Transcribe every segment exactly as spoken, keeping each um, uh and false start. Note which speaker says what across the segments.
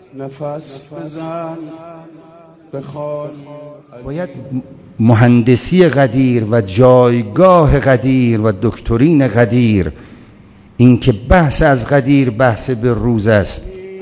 Speaker 1: نفس بزن بخوان.
Speaker 2: باید مهندسی قدیر و جایگاه قدیر و دکترین قدیر، این که بحث از قدیر بحث به روز است.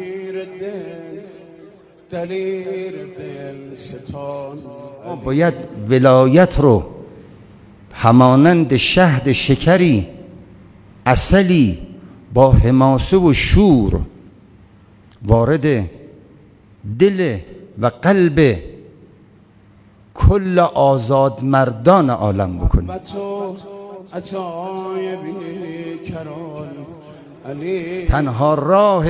Speaker 2: باید ولایت رو همانند شهد شکری عسلی با حماسه و شور وارد دل و قلب کل آزاد مردان عالم بکنی. تنها راه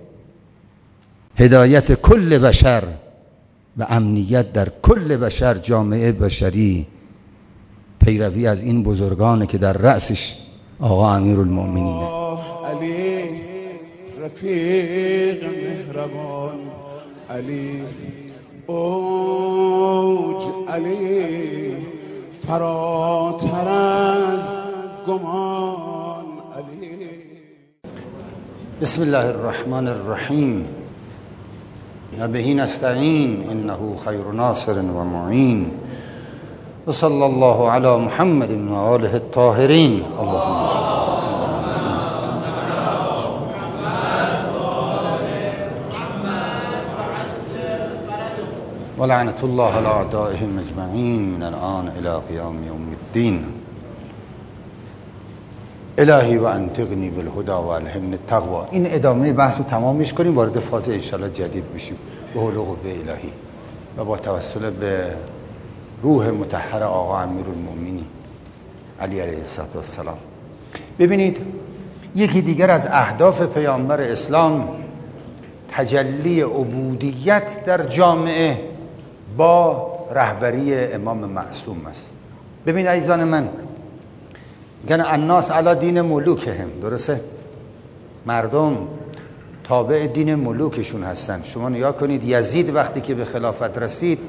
Speaker 2: هدایت کل بشر و امنیت در کل بشر، جامعه بشری، پیروی از این بزرگانه که در رأسش آقا امیرالمؤمنینه.
Speaker 1: علی رفیق مهربان، علی اوج، علی فراتر از گمان، علی.
Speaker 2: بسم الله الرحمن الرحیم. و به نستعین انه خیر ناصر و معین. و صلی الله علی محمد و آله الطاهرین. اللهم صل و لعنت الله علی اعدائهم اجمعین من الان الی قیام یوم الدین. الهی و انطقنی بالهدى و الهمنی التقوی. این ادامه بحث رو تمامش کنیم، وارد فاز انشاءالله جدید بشیم به حول و قوه الهی و با توسل به روح مطهر آقا امیرالمؤمنین علی علیه السلام. ببینید، یکی دیگر از اهداف پیامبر اسلام تجلی عبودیت در جامعه با رهبری امام معصوم است. ببین عزیزان من، میگن الناس علی دین ملوکهم، درسته؟ مردم تابع دین ملوکشون هستن. شما نگاه کنید، یزید وقتی که به خلافت رسید،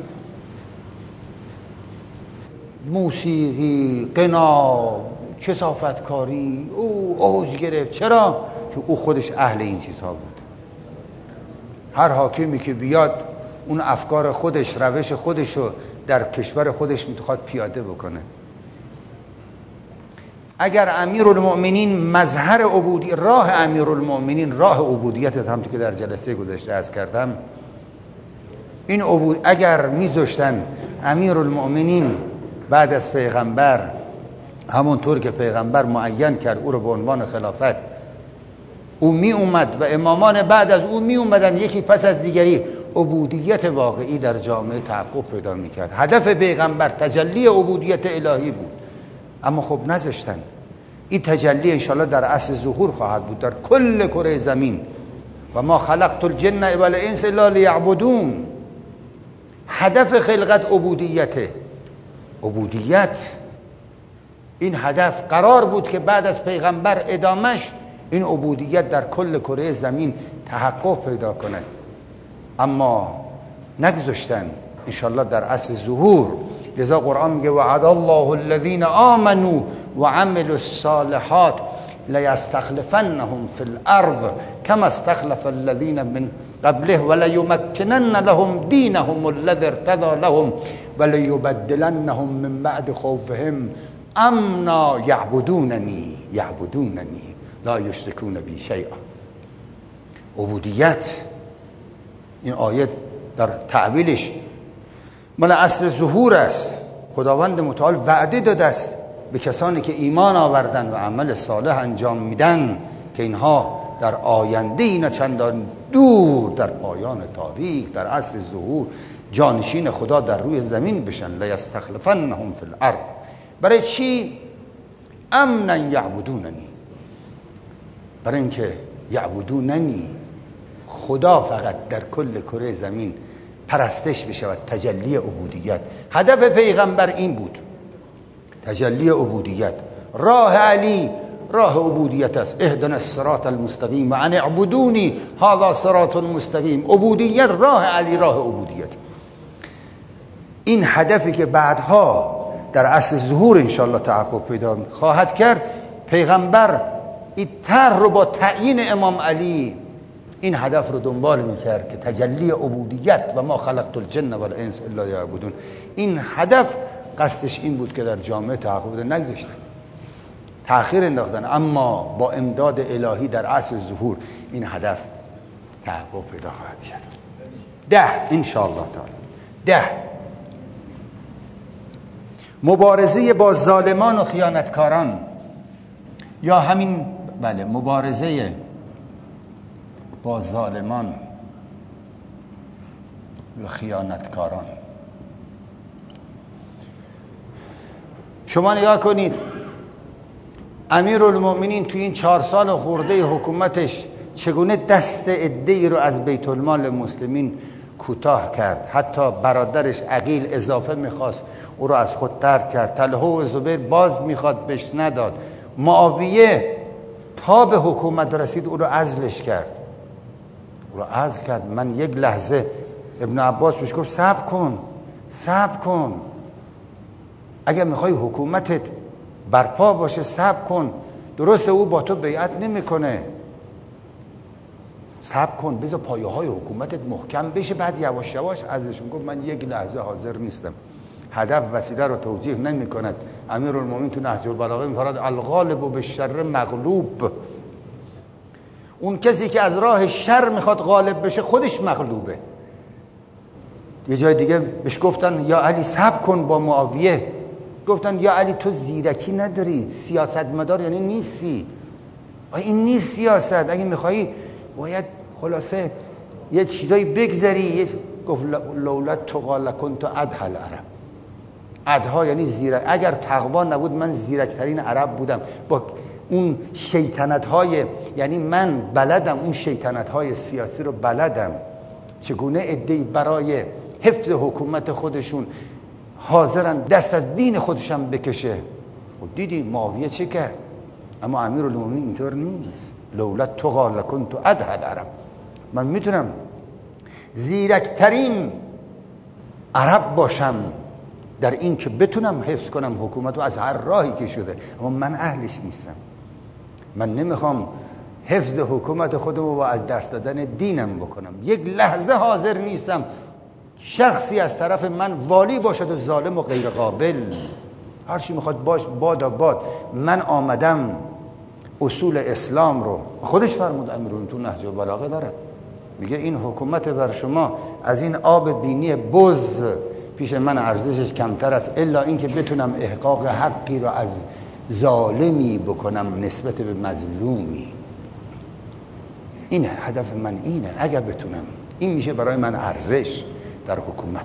Speaker 2: موسیقی، قنا، کثافتکاری او اوج گرفت. چرا؟ که او خودش اهل این چیزها بود. هر حاکمی که بیاد اون افکار خودش، روش خودش رو در کشور خودش میخواد پیاده بکنه. اگر امیرالمؤمنین مظهر عبودی، راه امیرالمؤمنین راه عبودیت همونطور که در جلسه گذشته عرض کردم، این عبود اگر میذاشتن امیرالمؤمنین بعد از پیغمبر همونطور که پیغمبر معین کرد او رو به عنوان خلافت، او می اومد و امامان بعد از او می اومدن یکی پس از دیگری، عبودیت واقعی در جامعه تحقق پیدا میکرد. هدف پیغمبر تجلی عبودیت الهی بود، اما خب نذاشتن. این تجلی انشاءالله در اصل ظهور خواهد بود در کل کره زمین. و ما خلقت الجن والانس الا لیعبدون. هدف خلقت عبودیت. عبودیت این هدف قرار بود که بعد از پیغمبر ادامش این عبودیت در کل کره زمین تحقق پیدا کنه، اما نگذاشتن انشاءالله در اصل ظهور. لذا قرآن میگه وعد الله الذین آمنوا وعملوا الصالحات لیستخلفنهم فی الارض كما استخلف الذین من قبله وليمكنن لهم دینهم الذی ارتضى لهم وليبدلنهم من بعد خوفهم امنا یعبدوننی یعبدوننی لا یشرکون بی شیئا. عبودیت این آیه در تعویلش مال اصل ظهور است. خداوند متعال وعده داده است به کسانی که ایمان آوردن و عمل صالح انجام میدن که اینها در آینده اینا چندان دور در پایان تاریخ در اصل ظهور جانشین خدا در روی زمین بشن. لیستخلفنهم فی الارض. برای چی؟ امنا یعبدوننی، برای اینکه یعبدوننی خدا فقط در کل کره زمین پرستش بشه و تجلی عبودیت. هدف پیغمبر این بود، تجلی عبودیت. راه علی راه عبودیت است. اهدنا الصراط المستقیم و ان اعبدونی هذا صراط مستقیم. عبودیت راه علی راه عبودیت. این هدفی که بعدها در اصل ظهور انشاءالله تحقق پیدا خواهد کرد. پیغمبر این طرح رو با تعیین امام علی این هدف رو دنبال میکرد که تجلی عبودیت و ما خلقت الجن و الانس الا لیعبدون، این هدف قصدش این بود که در جامعه تحقق بده. نگذاشتن، تأخیر انداختن، اما با امداد الهی در عصر ظهور این هدف تحقق پیدا خواهد شد. ده انشاءالله تعالی. ده مبارزه با ظالمان و خیانتکاران، یا همین بله مبارزه با ظالمان و خیانتکاران. شما نگاه کنید امیرالمومنین تو این چهار سال خورده حکومتش چگونه دست عده‌ای رو از بیت المال مسلمین کوتاه کرد. حتی برادرش عقیل اضافه میخواست، او رو از خود طرد کرد. طلحه و زبیر باز میخواد، بهش نداد. معاویه تا به حکومت رسید او رو عزلش کرد، او رو عزل کرد. من یک لحظه ابن عباس بهش گفت صبر کن صبر کن، اگر میخوای حکومتت برپا باشه صبر کن، درسته او با تو بیعت نمیکنه، صبر کن بذار پایه های حکومتت محکم بشه، بعد یواش یواش ازشون. گفت من یک لحظه حاضر نیستم. هدف وسیله رو توجیه نمی کند. امیرالمومنین تو نهج البلاغه میفرماید الغالب بالشر مغلوب، اون کسی که از راه شر میخواد غالب بشه خودش مغلوبه. یه جای دیگه بهش گفتن یا علی صبر کن با معاویه، گفتن یا علی تو زیرکی نداری، سیاستمدار یعنی نیستی، این نیست سیاست، اگه میخوایی باید خلاصه یه چیزایی بگذری. گفت لولا تقوا لکنت ادهى العرب. ادها یعنی زیرک، اگر تقوا نبود من زیرکترین عرب بودم. با اون شیطنت های، یعنی من بلدم اون شیطنت های سیاسی رو بلدم، چگونه عده‌ای برای حفظ حکومت خودشون حاضرن دست از دین خودشم بکشه. و دیدی معاویه چه کرد؟ اما امیرالمومنین اینطور نیست. لولا تقوا لکنت ادهى العرب، من میتونم زیرکترین عرب باشم در این که بتونم حفظ کنم حکومت رو از هر راهی که شده، اما من اهلش نیستم. من نمیخوام حفظ حکومت خودم رو با از دست دادن دینم بکنم. یک لحظه حاضر نیستم شخصی از طرف من والی باشد و ظالم و غیر قابل. هرچی میخواد باش، بادا باد. من آمدم اصول اسلام رو، خودش فرمود امیرالمومنین تو نهج البلاغه داره، میگه این حکومت بر شما از این آب بینی بز پیش من ارزشش کمتر است، الا اینکه بتونم احقاق حقی رو از ظالمی بکنم نسبت به مظلومی. این هدف من اینه، اگر بتونم این میشه برای من ارزش در حکومت.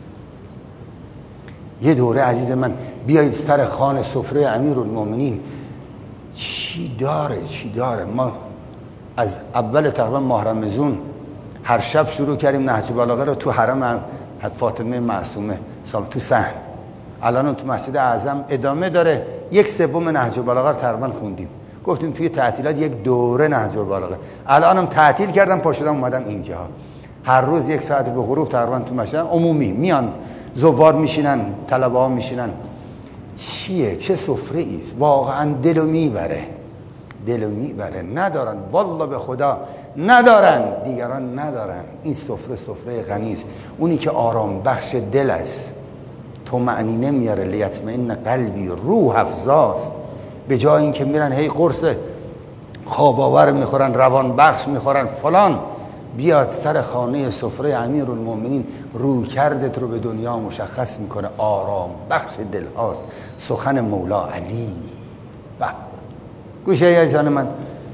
Speaker 2: یه دوره عزیز من بیایید سر خوان سفره امیرالمومنین چی داره چی داره. ما از اول تقریبا ماه رمضان هر شب شروع کردیم نهج البلاغه رو تو حرم فاطمه معصومه سال تو صحن. الان تو مسجد اعظم ادامه داره. یک سوم نهج البلاغه رو تقریبا خوندیم. گفتیم توی تعطیلات یک دوره نهج البلاغه. الانم تعطیل کردم پا شدم اومدم اینجا. هر روز یک ساعت به غروب تقریبا تو مسجد عمومی میان، زوار میشینن، طلبه ها میشینن. چیه چه سفره ایست، واقعا دلو میبره، دلو میبره. ندارن والله به خدا ندارن، دیگران ندارن. این سفره سفره غنی است، اونی که آرام بخش دل است، تو معنی نمیاره. لیطمئن قلبی، روح افزاست. به جای اینکه میرن هی قرص خواب آور میخورن، روان بخش میخورن فلان، بیاد سر خانه سفره امیرالمومنین روی کردت رو به دنیا مشخص میکنه. آرام بخش دل هاست. سخن مولا علی. به گوشه ای جان من،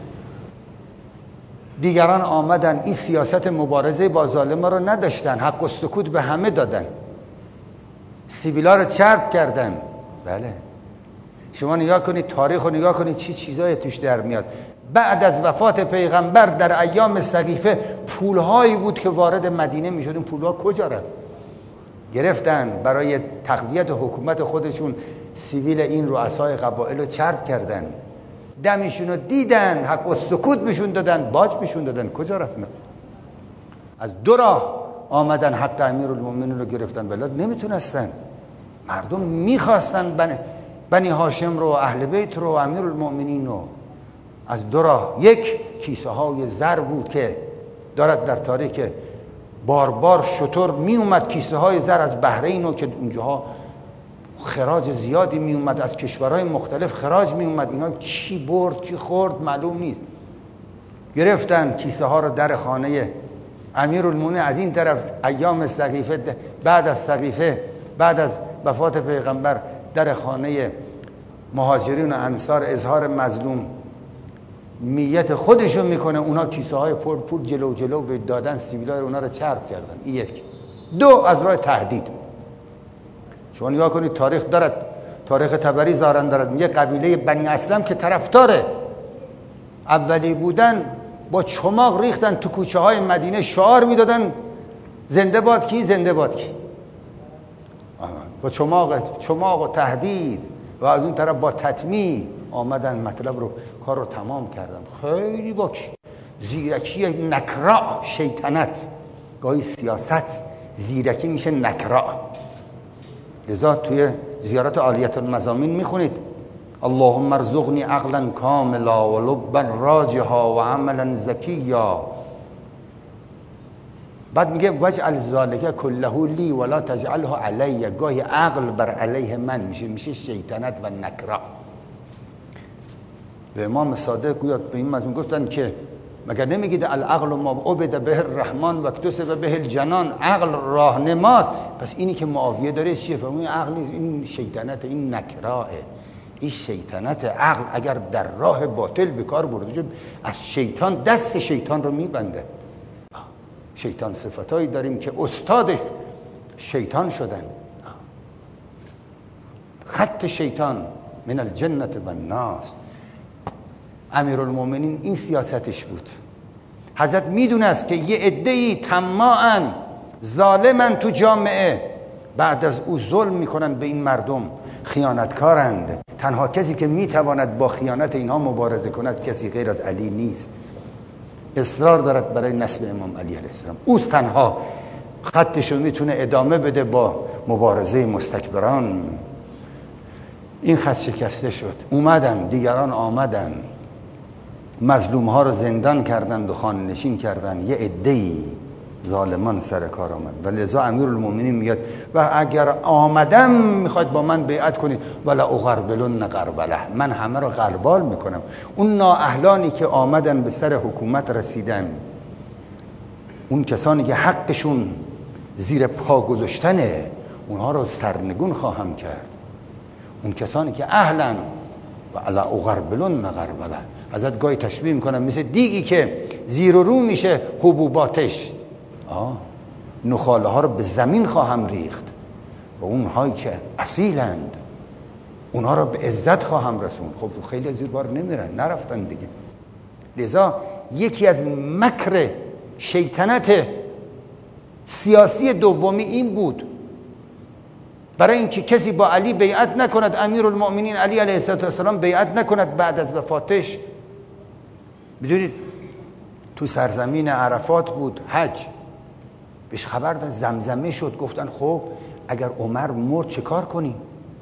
Speaker 2: دیگران آمدن این سیاست مبارزه با ظالم رو نداشتن، حق و سکوت به همه دادن، سیویلا رو چرب کردن. بله شما نگاه کنید تاریخ رو نگاه کنید چی چیزای توش در میاد. بعد از وفات پیغمبر در ایام سقیفه پولهایی بود که وارد مدینه میشد. این پولها کجا رفت؟ گرفتن برای تقویت حکومت خودشون سیویل این رؤسای قبایل رو چرب کردن، دمشون رو دیدن، حق و سکوت بهشون دادن، باج بهشون دادن. کجا رفتن؟ از دو راه آمدن حق امیرالمومنین رو گرفتن، ولی نمیتونستن. مردم میخواستن بنی, بنی هاشم رو، اهل بیت رو، امیرالمومنین رو. از دو راه، یک کیسه های زر بود که دارد در تاریخ که بار بار شطور می اومد کیسه های زر از بحرین و که اونجاها خراج زیادی می اومد، از کشورهای مختلف خراج می اومد، اینا کی برد کی خورد معلوم نیست. گرفتن کیسه ها رو در خانه امیرالمومنین، از این طرف ایام سقیفه، بعد از سقیفه بعد از وفات پیغمبر در خانه مهاجرین و انصار اظهار مظلوم میت خودشون میکنه، اونا کیسه های پر پول جلو جلو به دادن سیبیلای اونا رو چرب کردن. این یک. دو، از راه تهدید. چون نگاه کنید تاریخ دارد، تاریخ طبری زارن دارد، میگه قبیله بنی اسلم که طرفدار اولی بودن با چماق ریختن تو کوچه های مدینه، شعار میدادن زنده باد کی زنده باد کی، با چماق چماق و تهدید، و از اون طرف با تطمیع آمدن مطلب رو کار رو تمام کردن. خیلی با زیرکی نکرا شیطنت، گاهی سیاست زیرکی میشه نکرا. لذا توی زیارت عالیت المزامین میخونید اللهم ارزقنی عقلا کاملا و لبا راجحا و عملا زکیا. بعد میگه واجعل ذلک کله لی ولا تجعله علی. گاهی عقل بر علیه من میشه، میشه شیطنت و نکرا. به امام صادق گویا به این مضمون گفتن که مگر نمیگید العقل ما عبد به الرحمن و اکتسب به الجنان، عقل راهنماست. پس اینی که معاویه داره چیه؟ فهمون عقل این شیطنت، این نکراه، این شیطنت. عقل اگر در راه باطل به کار برده شد از شیطان، دست شیطان رو میبنده. شیطان صفتایی داریم که استادش شیطان شدن. خط شیطان من الجنت و الناس. امیرالمومنین این سیاستش بود. حضرت میدونست که یه عده‌ای طماعن، ظالمن تو جامعه، بعد از او ظلم میکنن به این مردم، خیانتکارند. تنها کسی که میتواند با خیانت اینها مبارزه کند کسی غیر از علی نیست. اصرار دارد برای نصب امام علی علیه السلام. اوست تنها خطشو میتونه ادامه بده با مبارزه مستکبران. این خط شکسته شد، اومدن دیگران، آمدن مظلوم ها رو زندان کردند و خانه نشین کردند. یه عده‌ای ظالمان سر کار آمد و لذا امیرالمومنین میاد و اگر آمدم میخواید با من بیعت کنید ولا اغربلن غربله، من همه رو غربال میکنم. اون نااهلانی که آمدن به سر حکومت رسیدن، اون کسانی که حقشون زیر پا گذاشتنه، اونها رو سرنگون خواهم کرد. اون کسانی که اهلن و الا اغربلن غربله، حضرت گاهی تشبیه میکنم مثل دیگی که زیر و رو میشه حبوباتش، آه نخاله ها رو به زمین خواهم ریخت و اونهایی که اصیلند اونها رو به عزت خواهم رسوند. خب خیلی زیر بار نمیرن، نرفتن دیگه. لذا یکی از مکر شیطنت سیاسی دومی این بود، برای اینکه کسی با علی بیعت نکند، امیرالمومنین علی علیه السلام بیعت نکند بعد از وفاتش. میدونید تو سرزمین عرفات بود، حج بهش خبر داد، زمزمه شد. گفتن خب اگر عمر مرد چه کار کنیم؟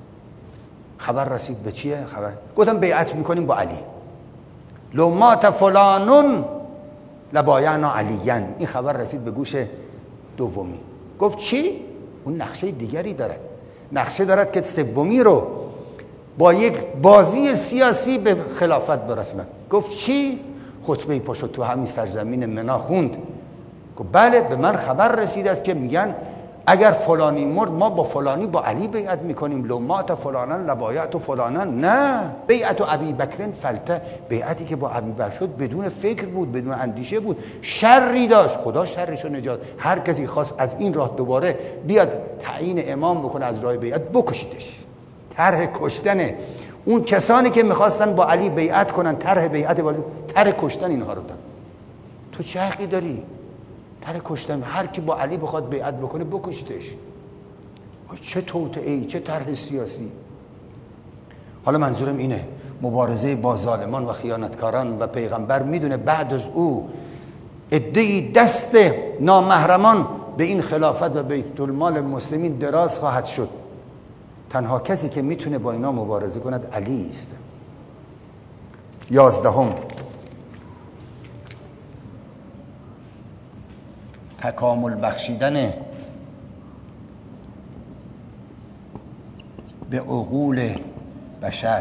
Speaker 2: خبر رسید به چیه خبر؟ گفتن بیعت میکنیم با علی. لو مات فلانون لبایعنا علیان. این خبر رسید به گوش دومی. گفت چی؟ اون نقشه دیگری دارد، نقشه دارد که سومی رو با یک بازی سیاسی به خلافت برساند. گفت چی؟ خطبه پا شد تو همین سرزمین منا خوند. گفت بله به من خبر رسید است که میگن اگر فلانی مرد ما با فلانی با علی بیعت میکنیم. لو مات فلانن لبایعت فلانن. نه، بیعت ابی بکر فلته، بیعتی که با ابی بکر شد بدون فکر بود، بدون اندیشه بود، شری داشت. خدا شرشو نجات. هر کسی خواست از این راه دوباره بیاد تعیین امام بکنه از راه بیعت، بکشیدش. طرح کشتنه. اون کسانی که میخواستن با علی بیعت کنن، طرح بیعت ولی طرح کشتن اینها رو دادن. تو چه حقی داری؟ طرح کشتن. هر کی با علی بخواد بیعت بکنه بکشتش. چه توطئه‌ای، چه طرح سیاسی. حالا منظورم اینه مبارزه با ظالمان و خیانتکاران و پیغمبر میدونه بعد از او عده‌ای دست نامحرمان به این خلافت و بیت المال مسلمین دراز خواهد شد. تنها کسی که میتونه با اینا مبارزه کند علی است. یازدهم تکامل بخشیدن به عقول بشر.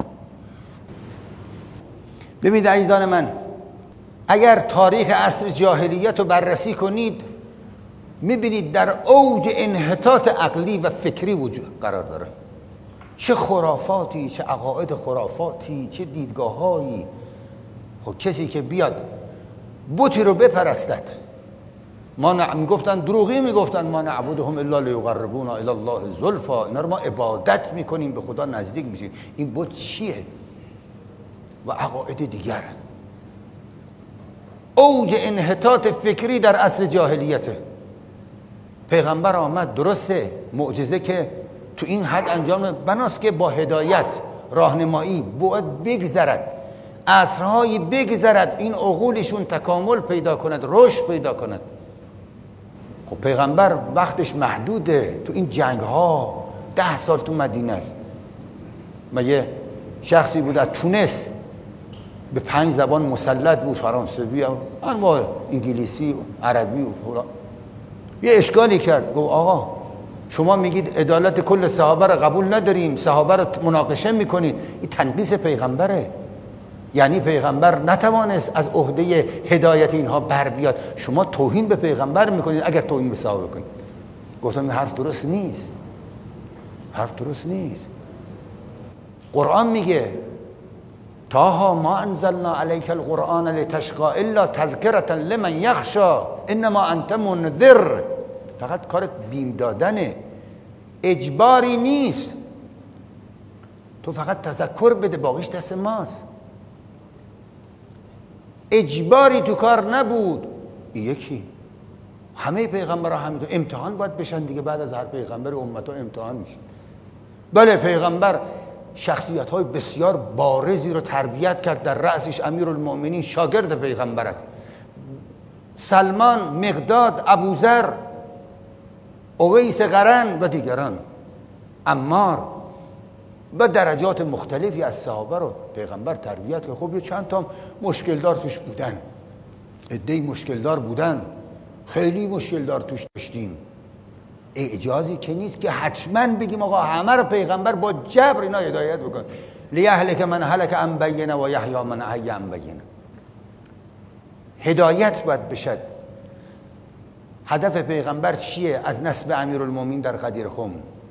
Speaker 2: ببینید عزیزان من، اگر تاریخ عصر جاهلیت رو بررسی کنید میبینید در اوج انحطاط عقلی و فکری وجود قرار داره. چه خرافاتی، چه عقاید خرافاتی، چه دیدگاهایی. خب کسی که بیاد بتی رو بپرستد، ما ن... میگفتن دروغی میگفتن ما نعبدهم الا لیقربونا الی الله زلفا، اینا رو ما عبادت میکنیم به خدا نزدیک میشیم. این بت چیه؟ و عقاید دیگر. اوج انحطاط فکری در عصر جاهلیته. پیغمبر آمد، درسته معجزه که تو این حد انجام بناست که با هدایت راهنمایی باید بگذرد، عصرهایی بگذرد، این عقولشون تکامل پیدا کند، رشد پیدا کند. خب پیغمبر وقتش محدوده. تو این جنگ ها ده سال تو مدینه است. مگه شخصی بود از تونس به پنج زبان مسلط بود، فرانسوی و انواع، انگلیسی و عربی و فلان. یه اشکالی کرد، گفت آقا شما میگید عدالت کل صحابه رو قبول نداریم، صحابه رو مناقشه میکنید، این تنقیص پیغمبره. یعنی پیغمبر نتوانست از عهده هدایت اینها بر بیاد، شما توهین به پیغمبر میکنید اگر توهین به صحابه کنید. گفتم این حرف درست نیست، حرف درست نیست. قرآن میگه تاها ما انزلنا علیک القرآن لتشقى الا تذکرة لمن یخشى انما انت منذر. فقط کارت بیم دادنه، اجباری نیست. تو فقط تذکر بده، باقیش دست ماست. اجباری تو کار نبود. یکی همه پیغمبرها همینطور امتحان باید بشن دیگه. بعد از هر پیغمبر امتها امتحان میشه. بله پیغمبر شخصیت های بسیار بارزی رو تربیت کرد، در رأسش امیرالمؤمنین شاگرد پیغمبر است. سلمان، مقداد، ابوذر، اویس قرن و دیگران، عمار و درجات مختلفی از صحابه رو پیغمبر تربیت کرد. خب یه چند تا مشکل دار توش بودن، عده‌ای مشکل دار بودن، خیلی مشکل دار توش داشتیم. اعجازی که نیست که حتما بگیم آقا همه رو پیغمبر با جبر اینا هدایت بکن. لیهلک من هلک عن بینه و یحیی من حی عن بینه. هدایت باید بشد. هدف پیغمبر چیه؟ از نسب امیرالمومنین در غدیر خم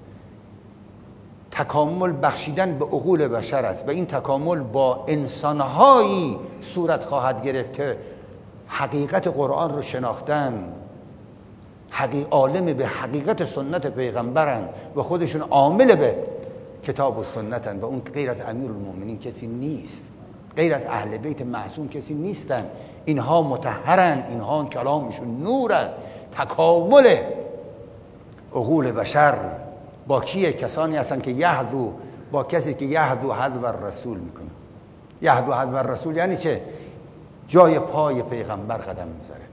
Speaker 2: تکامل بخشیدن به عقول بشر است و این تکامل با انسانهایی صورت خواهد گرفت که حقیقت قرآن رو شناختن، حقیق عالم به حقیقت سنت پیغمبرن و خودشون عامل به کتاب و سنتن و اون غیر از امیرالمومنین کسی نیست، غیر از اهل بیت معصوم کسی نیستن. اینها مطهرن، اینها کلامشون نور است. تکامل عقول بشر با کیه؟ کسانی هستن که یهدو، با کسی که یهدو حذو الرسول میکنه. یهدو حذو الرسول یعنی چه؟ جای پای پیغمبر قدم میذاره.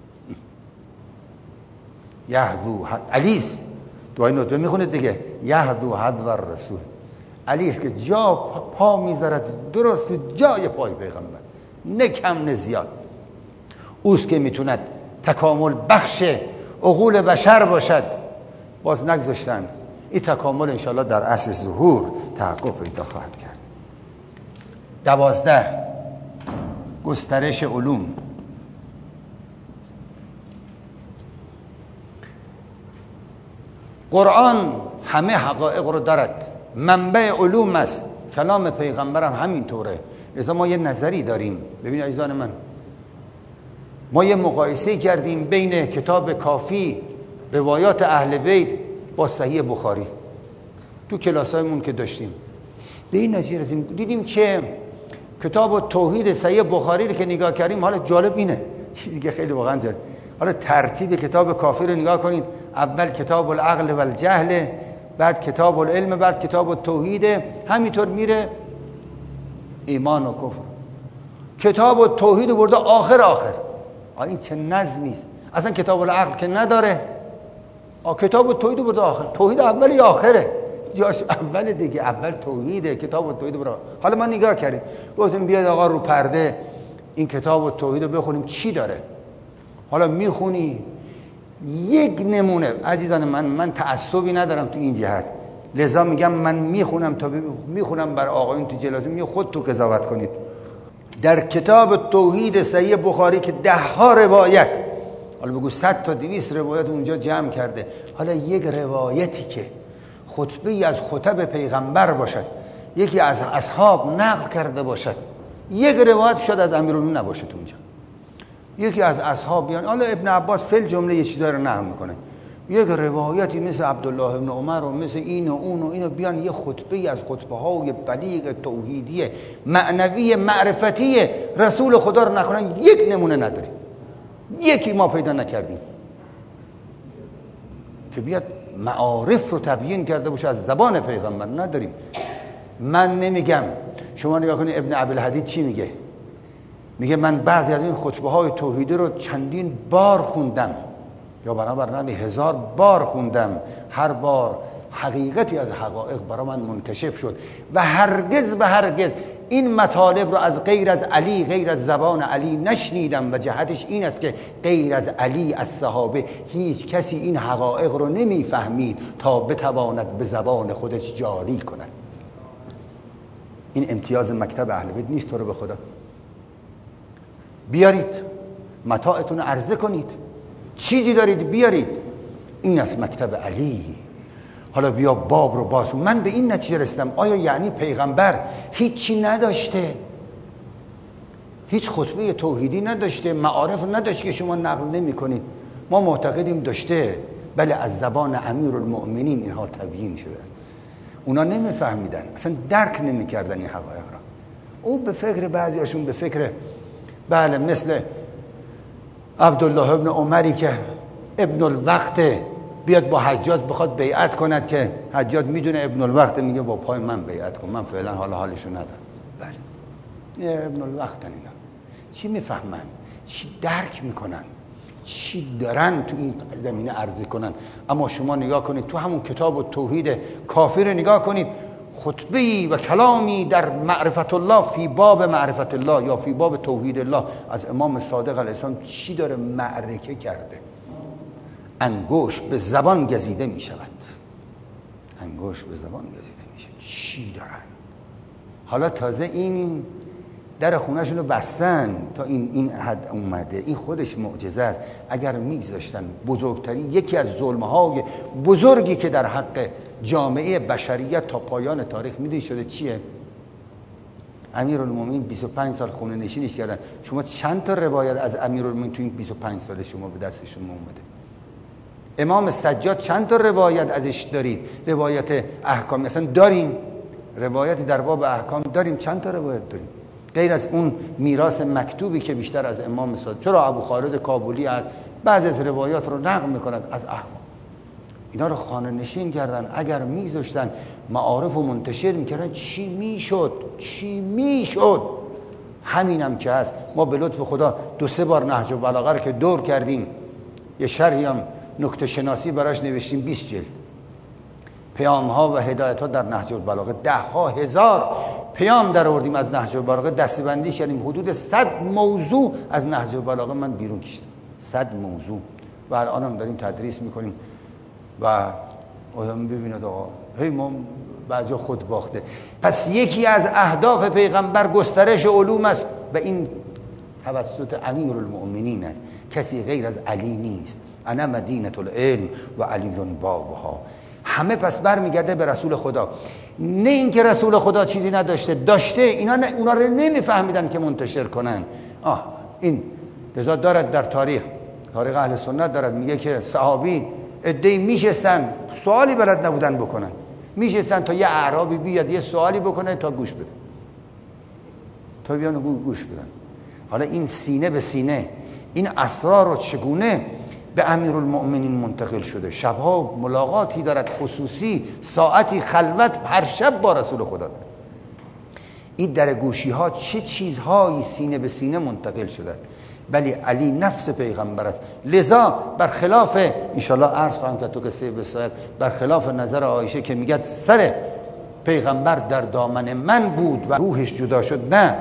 Speaker 2: یهدو علیس دعای نطفه میخونه دیگه، یهدو حذو الرسول. علیس که جا پا میذارد درست جای پای پیغمبر، نه کم نه زیاد. اوست که میتوند تکامل بخش عقول بشر باشد. باز نگذاشتن این تکامل انشاءالله در عصر ظهور تحقق پیدا خواهد کرد. دوازده، گسترش علوم. قرآن همه حقایق رو دارد، منبع علوم است. کلام پیغمبرم همینطوره. لذا ما یه نظری داریم. ببین عزیزان من، ما یه مقایسه کردیم بین کتاب کافی، روایات اهل بیت با صحیح بخاری تو کلاسایمون که داشتیم. به این نتیجه رسیدیم، دیدیم که کتاب توحید صحیح بخاری رو که نگاه کردیم، حالا جالب اینه، چیزی که خیلی واقعا جالب، حالا ترتیب کتاب کافی رو نگاه کنید. اول کتاب العقل و الجهل، بعد کتاب العلم، بعد کتاب التوحید، همینطور میره ایمان و کفر. کتاب التوحید رو برده آخر آخر. آه این چه نظمی است! اصلا کتاب العقل که نداره، آه کتاب التوحید رو برده آخر. توحید اول یا آخره؟ جاش اول دیگه، اول توحیده، کتاب التوحید برده. حالا ما نگاه کردیم، گفتیم بیاد آقا رو پرده این کتاب التوحید رو بخونیم چی داره. حالا میخونی یک نمونه عزیزان من، من تعصبی ندارم تو این جهت، لذا میگم من میخونم تا میخونم بر آقایون تو جلسه، میگم خود تو قضاوت کنید. در کتاب توحید صحیح بخاری که ده ها روایت، حالا بگو صد تا دویست روایت اونجا جمع کرده، حالا یک روایتی که خطبه ای از خطب پیغمبر باشد، یکی از اصحاب نقل کرده باشد، یک روایت شاید از امیرالمومنین نباشد اونجا، یکی از اصحاب بیان، حالا ابن عباس فل جمله یه چیزایی رو نقل میکنه، یک روایتی مثل عبدالله ابن عمر و مثل این و اون و اینو بیان یه خطبه از خطبه های بلیغ توحیدی معنوی معرفتی رسول خدا رو نکنن، یک نمونه نداریم، یکی ما پیدا نکردیم که بیاد معارف رو تبیین کرده باشه از زبان پیغمبر، نداریم. من نمیگم، شما نگاه کنید ابن عبدالحدید چی میگه؟ میگه من بعضی از این خطبه های توحیدی رو چندین بار خوندم یا بنابراین هزار بار خوندم، هر بار حقیقتی از حقایق برای من منکشف شد و هرگز و هرگز این مطالب رو از غیر از علی، غیر از زبان علی نشنیدم و جهتش این است که غیر از علی از صحابه هیچ کسی این حقایق رو نمیفهمید تا بتواند به زبان خودش جاری کند. این امتیاز مکتب اهل بیت نیست؟ تو رو به خدا بیارید متاعتون رو عرضه کنید، چیزی دارید بیارید، این است مکتب علی. حالا بیا باب رو باز. من به این نتیجه رسیدم، آیا یعنی پیغمبر هیچی نداشته؟ هیچ خطبه توحیدی نداشته؟ معارف نداشته که شما نقل نمی کنید؟ ما معتقدیم داشته، بله از زبان امیرالمؤمنین اینها تبیین شده. اونا نمیفهمیدن، اصلا درک نمیکردن این حقایق را. او به فکر بعضیاشون به فکر بله مثل عبدالله ابن عمری که ابن الوقت بیاد با حجاج بخواد بیعت کند که حجاج میدونه ابن الوقت، میگه با پای من بیعت کن، من فعلا حالا حالشو ندارم. بله ابن الوقتن اینا. چی میفهمن؟ چی درک میکنن؟ چی دارن تو این زمینه عرضه کنن؟ اما شما نگاه کنید تو همون کتاب و توحید کافی رو نگاه کنید، خطبه‌ای و کلامی در معرفت الله فی باب معرفت الله یا فی باب توحید الله از امام صادق علیه السلام چی داره معرکه کرده؟ انگشت به زبان گزیده می شود، انگشت به زبان گزیده می شود. چی دارن؟ حالا تازه این در خونهشون رو بستن تا این این حد اومده. این خودش معجزه است. اگر میگذاشتن بزرگترین یکی از ظلم‌های بزرگی که در حق جامعه بشریت تا پایان تاریخ میدونی شده چیه؟ امیرالمومنین بیست و پنج سال خونه نشینیش کردن. شما چند تا روایت از امیرالمومنین تو این بیست و پنج سال شما به دست شما اومده؟ امام سجاد چند تا روایت ازش دارید؟ روایت احکام اصلا داریم؟ روایتی در باب احکام داریم؟ چند تا روایت داریم؟ غیر از اون میراث مکتوبی که بیشتر از امام صادق، چرا ابو خالد کابلی از بعضی از روایات رو نقل میکند از احکام، اینا رو خانه نشین کردن. اگر میذاشتن معارف و منتشر میکردن چی میشد؟ چی میشد؟ همینم که هست. ما به لطف خدا دو سه بار نهج البلاغه رو که دور کردیم، یه شرحی هم نکته شناسی براش نوشتیم، بیست جلد پیام ها و هدایت ها در نهج البلاغه، ده ها هزار پیام در آوردیم از نهج البلاغه، دسته‌بندی کردیم. حدود صد موضوع از نهج البلاغه من بیرون کشیدم، صد موضوع و الان هم داریم تدریس میکنیم و آدم ببیند آقا هی ما بعضی خود باخته. پس یکی از اهداف پیغمبر گسترش علوم است و این توسط امیرالمؤمنین است، کسی غیر از علی نیست. انا مدینه العلم و علی بابها. همه پس برمیگرده به رسول خدا. نه اینکه رسول خدا چیزی نداشته، داشته، اینا نه، اونا رو نمیفهمیدن که منتشر کنن. آه این لذا دارد در تاریخ تاریخ اهل سنت دارد میگه که صحابی عده‌ای میشستن سوالی بلد نبودن بکنن، میشستن تا یه اعرابی بیاد یه سوالی بکنه تا گوش بده، تا بیان گوش بدن. حالا این سینه به سینه این اسرار رو چگونه به امیرالمؤمنین منتقل شده؟ شبها ملاقاتی دارد خصوصی، ساعتی خلوت هر شب با رسول خدا دارد. این در گوشی ها چه چیزهایی سینه به سینه منتقل شده؟ ولی علی نفس پیغمبر است. لذا برخلاف انشالله عرض خواهم که تو قصه بسایت، برخلاف نظر عایشه که میگه سر پیغمبر در دامن من بود و روحش جدا شد، نه،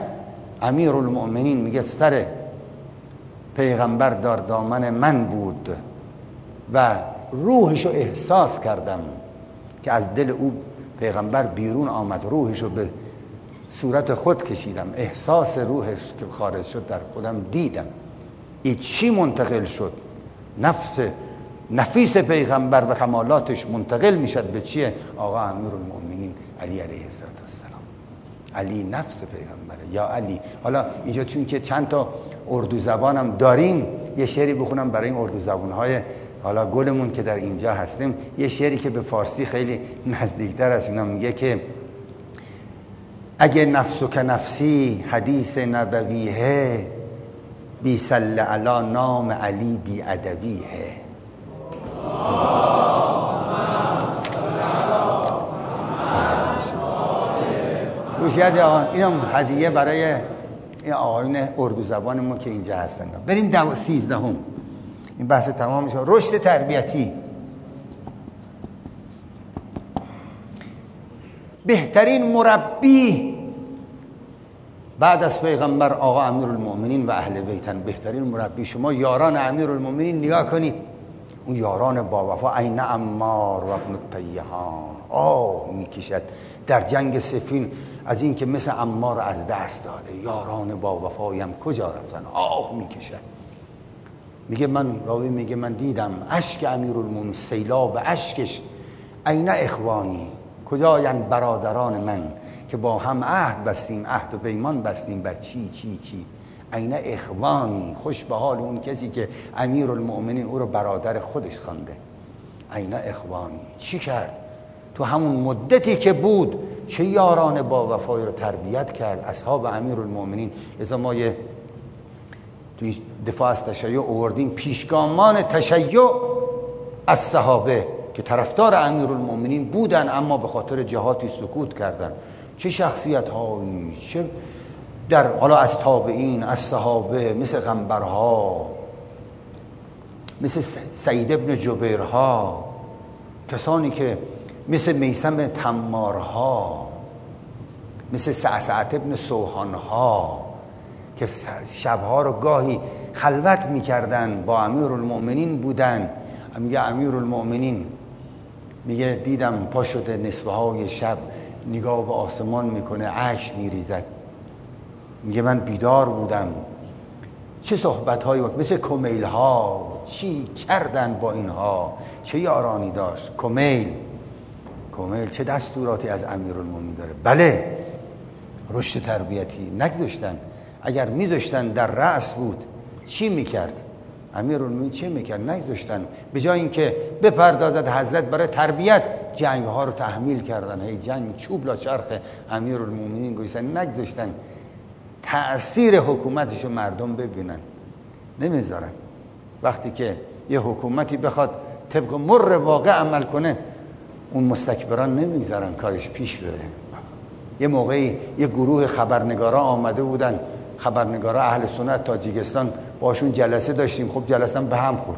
Speaker 2: امیرالمؤمنین میگه سر پیغمبر در دامن من بود و روحشو احساس کردم که از دل او پیغمبر بیرون آمد، روحشو به صورت خود کشیدم، احساس روحش که خارج شد در خودم دیدم. این چی منتقل شد؟ نفس نفیس پیغمبر و کمالاتش منتقل میشد به چیه؟ آقا امیرالمؤمنین علی علیه السلام. علی نفس پیغمبره. یا علی. حالا اینجا چون که چند تا اردو زبانم داریم، یه شعری بخونم برای این اردو زبانهای حالا گلمون که در اینجا هستیم. یه شعری که به فارسی خیلی نزدیکتر است، اینا میگه که اگه نفس که نفسی حدیث نبویه، بی صلی علی نام علی بی ادبیه. گوشید اینم هدیه برای این آقایون اردو زبان ما که اینجا هستن. بریم دو سیزدهم. این بحث تمام شد. رشد تربیتی. بهترین مربی بعد از پیغمبر آقا امیرالمؤمنین و اهل بیتن. بهترین مربی. شما یاران امیرالمؤمنین نگاه کنید، اون یاران با وفا. عین عمار و ابن الطیهان آه میکشد در جنگ صفین از این که مثل عمار از دست داده. یاران با وفایم کجا رفتن؟ آه میکشد. میگه من راوی میگه من دیدم اشک امیرالمؤمنین، سیلاب اشکش. عین اخوانی، کجایند برادران من که با هم عهد بستیم، عهد و پیمان بستیم بر چی چی چی. عین اخوانی، خوش به حال اون کسی که امیرالمؤمنین او رو برادر خودش خوانده. عین اخوانی. چی کرد؟ تو همون مدتی که بود چه یاران با وفای رو تربیت کرد، اصحاب امیرالمؤمنین. لذا ما یه توی دفاع از تشیع آوردیم پیشگامان تشیع از صحابه که طرفدار امیرالمؤمنین بودن اما به خاطر جهاتی سکوت کردن. چه شخصیت هایی، چه در حالا از تابعین، از صحابه، مثل غنبرها، مثل سعید ابن جبیرها، کسانی که مثل میثم تمارها، مثل سعسعت ابن سوحانها که شبها رو گاهی خلوت میکردن با امیرالمؤمنین بودن. میگه امیرالمؤمنین میگه دیدم پا شده نصفه های شب نگاه به آسمان میکنه، اشک میریزد. میگه من بیدار بودم. چه صحبت هایی بود، مثل کمیل ها. چی کردن با اینها، چه یارانی داشت کمیل. کمیل چه دستوراتی از امیرالمؤمنین داره. بله رشد تربیتی نگذاشتن. اگر میذاشتن در رأس بود چی میکرد امیرالمؤمنین؟ چی میکرد؟ نگذاشتن. به جای اینکه بپردازد حضرت برای تربیت، جنگ ها رو تحمیل کردن. هی جنگ چوب لا چرخ امیرالمؤمنین گوشتن، نگذاشتن تأثیر حکومتشو مردم ببینن. نمیذارن. وقتی که یه حکومتی بخواد طبق مر واقع عمل کنه، اون مستکبران نمیذارن کارش پیش بره. یه موقعی یه گروه خبرنگارا آمده بودن، خبرنگارا اهل سنت تاجیکستان، باشون جلسه داشتیم. خب جلسه به هم خورد.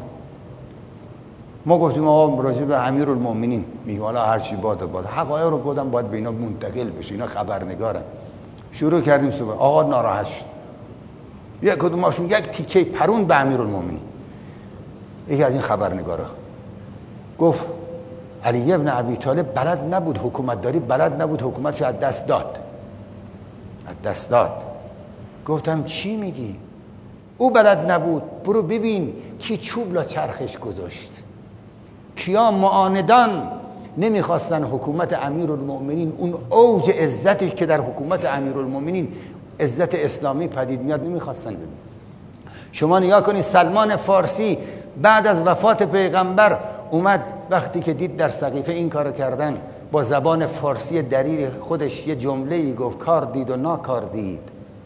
Speaker 2: ما گفتیم آقا راجع به امیرالمؤمنین میگه حالا هر چی باد باد، حقایق رو گفتم باید به اینا منتقل بشه، اینا خبرنگارن. شروع کردیم صبح. آقا ناراحت شد. یک کدومشون یک تیکه پرون به امیرالمؤمنین. یکی از این خبرنگارا گفت علی ابن ابی طالب بلد نبود حکومت داری، بلد نبود حکومتش از دست داد. از دست داد. گفتم چی میگی؟ او بلد نبود. برو ببین کی چوب لا چرخش گذاشت. کیا معاندان نمیخواستن حکومت امیرالمؤمنین، اون اوج عزتی که در حکومت امیرالمؤمنین عزت اسلامی پدید میاد، نمیخواستن ببین. شما نگاه کنید سلمان فارسی بعد از وفات پیغمبر اومد، وقتی که دید در سقیفه این کارو کردن، با زبان فارسی دریغ خودش یه جمله‌ای گفت: کار دید و ناکار دید،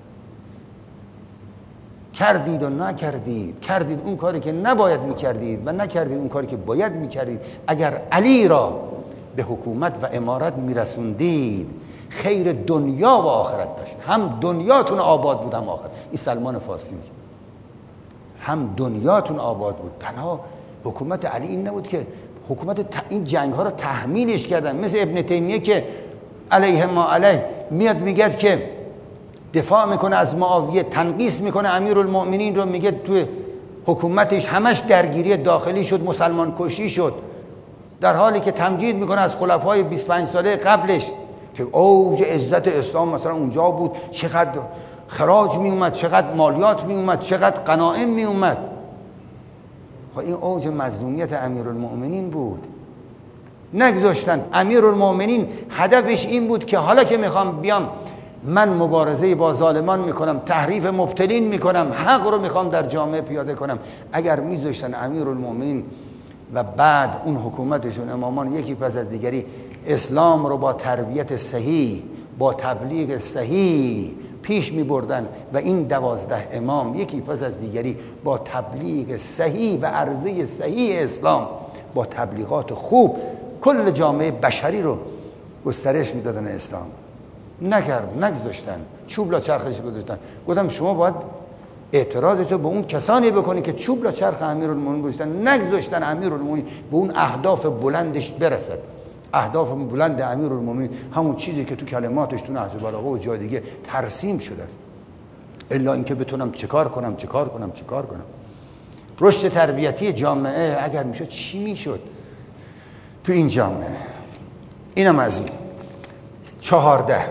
Speaker 2: کردید و نکردید، کردید اون کاری که نباید میکردید و نکردید اون کاری که باید میکردید. اگر علی را به حکومت و امارت میرسوندید، خیر دنیا و آخرت داشت. هم دنیاتون آباد بود هم آخرت. این سلمان فارسی میگه هم دنیاتون آباد بود. تنها حکومت علی این نبود که حکومت این جنگ ها رو تحمیلش کردن، مثل ابن تیمیه که علیه ما علیه میاد میگه که دفاع میکنه از معاویه، تنقیص میکنه امیرالمؤمنین رو، میگه توی حکومتش همش درگیری داخلی شد، مسلمان کشی شد، در حالی که تمجید میکنه از خلفای بیست و پنج ساله قبلش که اوج عزت اسلام مثلا اونجا بود، چقدر خراج می اومد، چقدر مالیات می اومد، چقدر غنایم می اومد. خب این اوج مظلومیت امیرالمؤمنین بود. نگذاشتن. امیرالمؤمنین هدفش این بود که حالا که میخوام بیام من مبارزه با ظالمان میکنم، تحریف مبتلین میکنم، حق رو میخوام در جامعه پیاده کنم، اگر میذاشتن امیرالمؤمنین و بعد اون حکومتشون امامان یکی پس از دیگری اسلام رو با تربیت صحیح، با تبلیغ صحیح پیش می بردن و این دوازده امام یکی پس از دیگری با تبلیغ صحیح و عرضه صحیح اسلام، با تبلیغات خوب کل جامعه بشری رو گسترش می دادن اسلام. نکرد، نگذاشتن، چوب لا چرخش گذاشتن. گفتم شما باید اعتراضتو به اون کسانی بکنی که چوب لا چرخ امیرالمومنین گذاشتن. نگذاشتن امیرالمومنین به اون اهداف بلندش برسد. اهداف بلند امیرالمومنین همون چیزی که تو کلماتش تو نهج البلاغه و جای دیگه ترسیم شده است. الا اینکه بتونم چیکار کنم چیکار کنم چیکار کنم. رشد تربیتی جامعه اگر میشد چی میشد تو این جامعه؟ اینم از این. چهارده،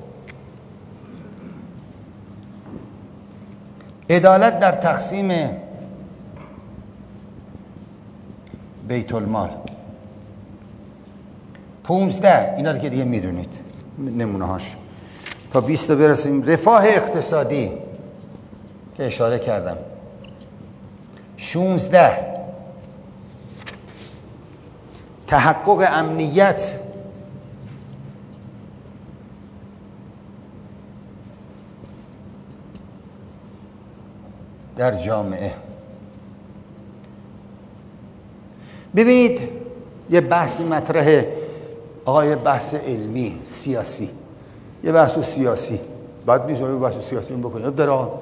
Speaker 2: عدالت در تقسیم بیت المال. پونزده، اینا که دیگه میدونید نمونه هاش، تا بیست تا برسیم. رفاه اقتصادی که اشاره کردم. شونزده، تحقق امنیت در جامعه. ببینید یه بحثی مطرحه، آقای بحث علمی سیاسی، یه بحث سیاسی بعد میشه بحث سیاسی بکنه داره نه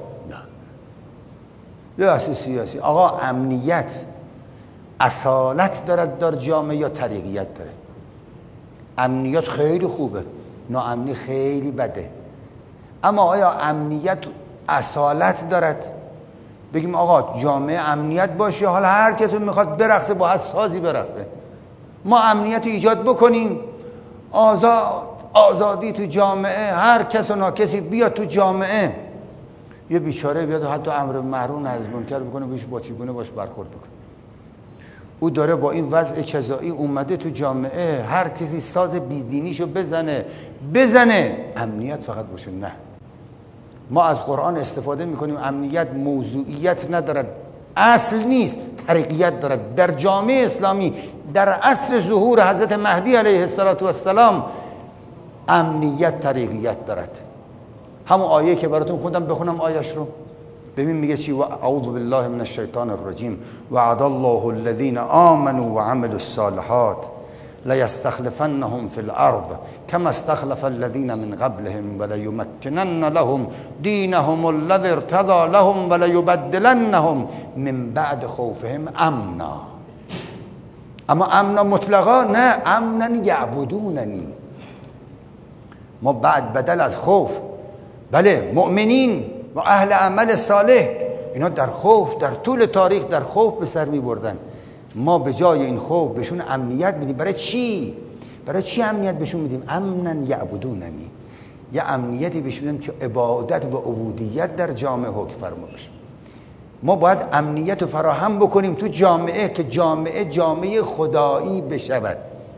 Speaker 2: یه بحث سیاسی. آقا امنیت اصالت دارد در جامعه یا طریقیت داره؟ امنیت خیلی خوبه، ناامنی خیلی بده. اما آیا امنیت اصالت دارد؟ بگیم آقا جامعه امنیت باشه، حالا هر کسی میخواد برقصه با هر سازی برقصه، ما امنیت رو ایجاد بکنیم، آزاد آزادی تو جامعه، هر کس و ناکسی بیاد تو جامعه، یه بیچاره بیاد حتی امر معروف نهی از منکر بکنه، بهش با چگونه باش برخورد بکنه. او داره با این وضع کذایی اومده تو جامعه، هر کسی ساز بیدینیشو بزنه بزنه، امنیت فقط باشه. نه، ما از قرآن استفاده میکنیم. امنیت موضوعیت ندارد، اصل نیست، طریقیت دارد. در جامعه اسلامی در عصر ظهور حضرت مهدی علیه السلام امنیت طریقیت دارد. همون آیه که براتون خوندم، بخونم آیش رو ببین میگه چی؟ و اعوذ بالله من الشیطان الرجیم وعد الله الذین آمنوا وعملوا الصالحات لیستخلفنهم فی الارض كما استخلف الذین من قبلهم وليمكنن لهم دینهم الذی ارتضى لهم وليبدلنهم من بعد خوفهم امنا. اما امنا مطلقا نه، امنا یعبدوننی. ما بعد بدل از خوف، بله مؤمنین و اهل عمل صالح اینا در خوف، در طول تاریخ در خوف به سر می بردن. ما به جای این خوف بهشون امنیت میدیم. برای چی؟ برای چی امنیت بهشون میدیم؟ امنا یعبدوننی، یه امنیتی بهشون میدیم که عبادت و عبودیت در جامعه حکم فرما باشه. ما باید امنیت رو فراهم بکنیم تو جامعه که جامعه جامعه خدایی بشود.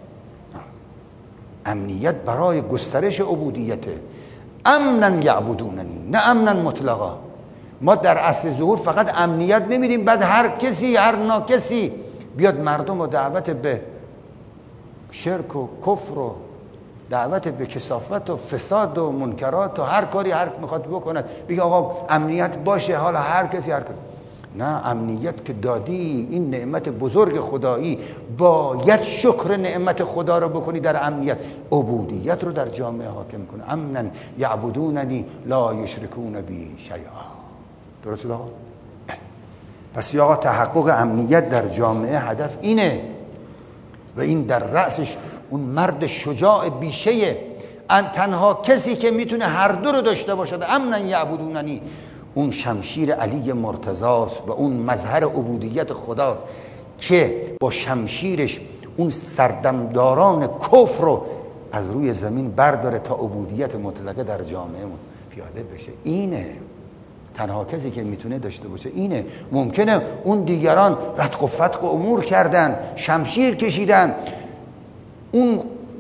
Speaker 2: امنیت برای گسترش عبودیته. امنا یعبدوننی، نه امنا مطلقا. ما در عصر ظهور فقط امنیت نمیدیم، بعد هر کسی هر ناکسی بیاد مردم رو دعوت به شرک و کفر و دعوت به کثافت و فساد و منکرات و هر کاری هر میخواد بکنه، بگه آقا امنیت باشه، حالا هر کسی هر کاری. نه، امنیت که دادی، این نعمت بزرگ خدایی، باید شکر نعمت خدا رو بکنی در امنیت، عبودیت رو در جامعه حاکم کنه. امنا یعبدوننی لا یشرکون بی شیئا. درست آقا؟ پس یا آقا تحقق امنیت در جامعه هدف اینه و این در رأسش اون مرد شجاع بیشه. ان تنها کسی که میتونه هر دو رو داشته باشد، امنا یعبدوننی، اون شمشیر علی مرتضاست و اون مظهر عبودیت خداست که با شمشیرش اون سردمداران کفر رو از روی زمین برداره تا عبودیت مطلقه در جامعهمون پیاده بشه. اینه تنها کسی که میتونه داشته باشه اینه. ممکنه اون دیگران رتق و فتق و امور کردن، شمشیر کشیدن، اون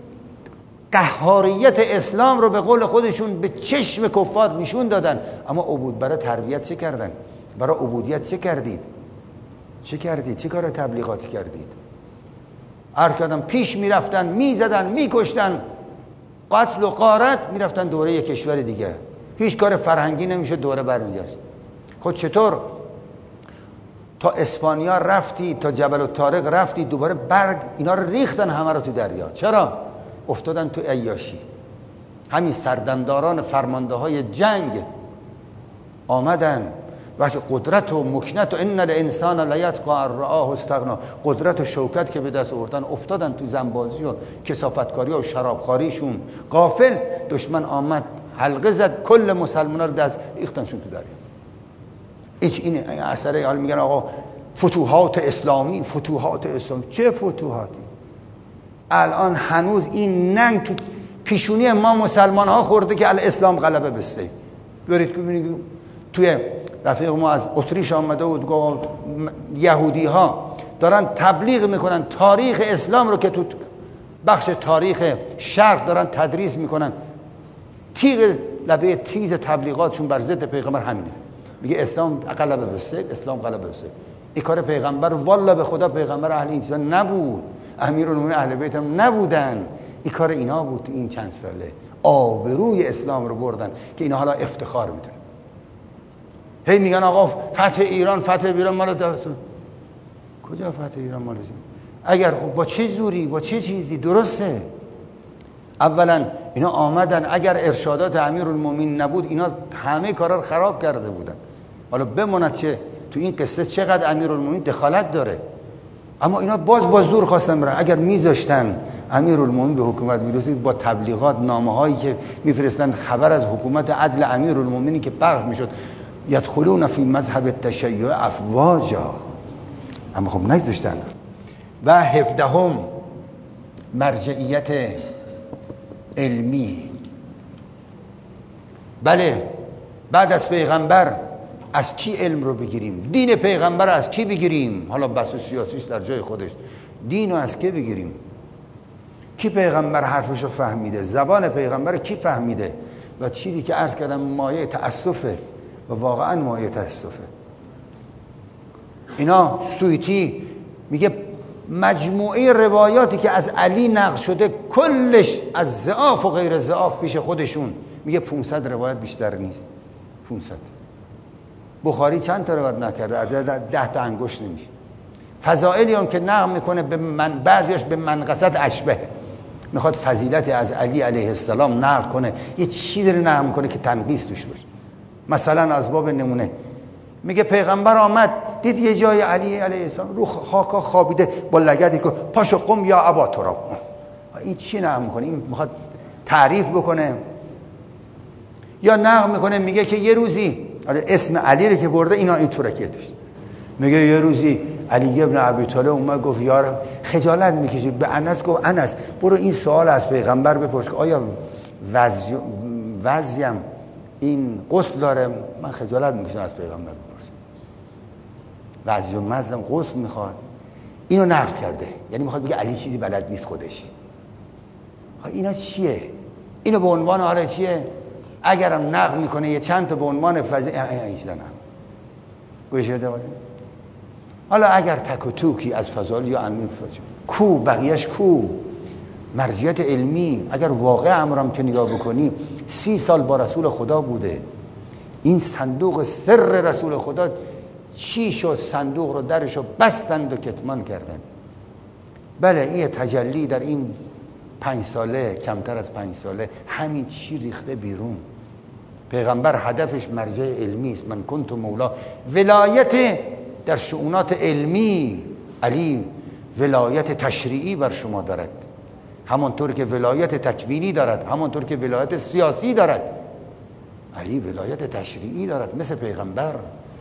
Speaker 2: قهاریت اسلام رو به قول خودشون به چشم کفار نشون دادن، اما عبود برای تربیت چه کردن؟ برای عبودیت چه کردید؟ چه کردید؟ چه کار تبلیغاتی کردید؟ هر کدام پیش میرفتن میزدن میکشتن، قتل و غارت، میرفتن دوره یک کشور دیگه، هیچ کار فرهنگی نمیشه، دوره برمیگشت. خود چطور تا اسپانیا رفتی، تا جبل الطارق رفتی، دوباره برگ اینا رو ریختن همه رو تو دریا؟ چرا؟ افتادن تو عیاشی. همین سردمداران فرمانده های جنگ آمدن وقتی قدرت و مکنت و ان الانسان لیطغی ان رآه استغنا، قدرت و شوکت که به دست آوردن، افتادن تو زنبازی و کثافتکاری و شرابخواریشون. غافل دشمن آمد حلقه زد، کل مسلمان‌ها رو دست ریختنشون تو دریا. این اثر حال میگن آقا فتوحات اسلامی، فتوحات اسلامی. چه فتوحاتی؟ الان هنوز این ننگ تو پیشونی ما مسلمان ها خورده که الاسلام غلبه بسته. برید که ببینید توی رفیق ما از اتریش آمده بود، گفت یهودی ها دارن تبلیغ میکنن تاریخ اسلام رو که تو بخش تاریخ شرق دارن تدریس میکنن. تیغ لبه تیز تبلیغاتشون بر ضد پیغمبر همینه، میگه اسلام غلبه بسته، اسلام غلبه بسته. این کار پیغمبر والله به خدا پیغمبر اهل این چیزا نبود، امیرالمومنین اهل بیت هم نبودن، این کار اینا بود. این چند ساله آبروی اسلام رو بردن که اینا حالا افتخار میدونن. هی میگن آقا فتح ایران، فتح ایران مال دست. کجا فتح ایران مال؟ اگر خب با چه زوری، با چه چیزی؟ درسته اولا اینا آمدن، اگر ارشادات امیرالمومنین نبود اینا همه کارا رو خراب کرده بودن. حالا بماند چه تو این قصه چقدر امیرالمومنین دخالت داره، اما اینا باز باز دور خواستن برن. اگر میذاشتن امیرالمومنین به حکومت میرسید، با تبلیغات نامه هایی که میفرستن خبر از حکومت عدل امیرالمومنین که پخش میشد، یدخلون فی مذهب التشیع افواجا، اما خب نذاشتن. و هفدهم مرجعیت علمی. بله بعد از پیغمبر از کی علم رو بگیریم؟ دین پیغمبر از کی بگیریم؟ حالا بحث سیاسیش در جای خودش، دین رو از کی بگیریم؟ کی پیغمبر حرفش رو فهمیده؟ زبان پیغمبر کی فهمیده؟ و چیزی که عرض کردم مایه تأسفه و واقعا مایه تأسفه. اینا سویتی میگه مجموعه روایاتی که از علی نقل شده کلش از ضعاف و غیر ضعاف پیش خودشون، میگه پانصد روایت بیشتر نیست. پانصد. بخاری چند تا روایت نکرده؟ از ده تا انگشت نمیشه. فضائلی هم که نقل میکنه به من، بعضیش به منقصت اشبه، میخواد فضیلت از علی علیه السلام نقل کنه، یه چیزی رو نقل میکنه که تنقیص توش باشه. مثلا از باب نمونه میگه پیغمبر آمد دید یه جای علی علیه السلام رو خاکا خوابیده با لگدی که پاشو قم یا ابا تراب. این چی نقل میکنه؟ این میخواد تعریف بکنه یا نقل میکنه؟ میگه که یه روزی، اسم علی رو که برده اینا این ترکیتش، میگه یه روزی علی ابن ابی طالب اومد گفت یارا خجالت میکشی، به انس گفت انس برو این سوال از پیغمبر بپرس که آیا وضع وضعیم این غسل داره؟ من خجالت میکشم از پیغمبر بپرسم. وضع و مزم غسل میخواد. اینو نقل کرده، یعنی میخواد بگه علی چیزی بلد نیست خودش. اینا چیه؟ اینو به عنوان حالا چیه؟ اگرم نقل میکنه یه چند تا به عنوان فضیلت هیچ دانم گوشه داره. حالا اگر تک و توکی از فضائل یا علمی کو بقیهش کو مرجعیت علمی. اگر واقع امرم که نگاه بکنی سی سال با رسول خدا بوده. این صندوق سر رسول خدا چی شد؟ صندوق رو درش رو بستند و کتمان کردن. بله این تجلی در این پنج ساله، کمتر از پنج ساله، همین چی ریخته بیرون. پیغمبر هدفش مرجع علمی است. من کنت مولا، ولایت در شؤونات علمی. علی ولایت تشریعی بر شما دارد، همانطور که ولایت تکوینی دارد، همانطور که ولایت سیاسی دارد. علی ولایت تشریعی دارد مثل پیغمبر،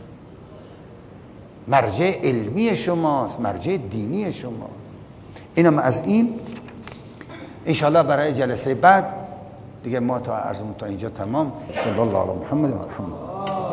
Speaker 2: مرجع علمی شماست، مرجع دینی شماست. اینم از این. انشاءالله برای جلسه بعد دیگه ما تا عرضمون تا اینجا تمام. صلی الله علی محمد و محمد.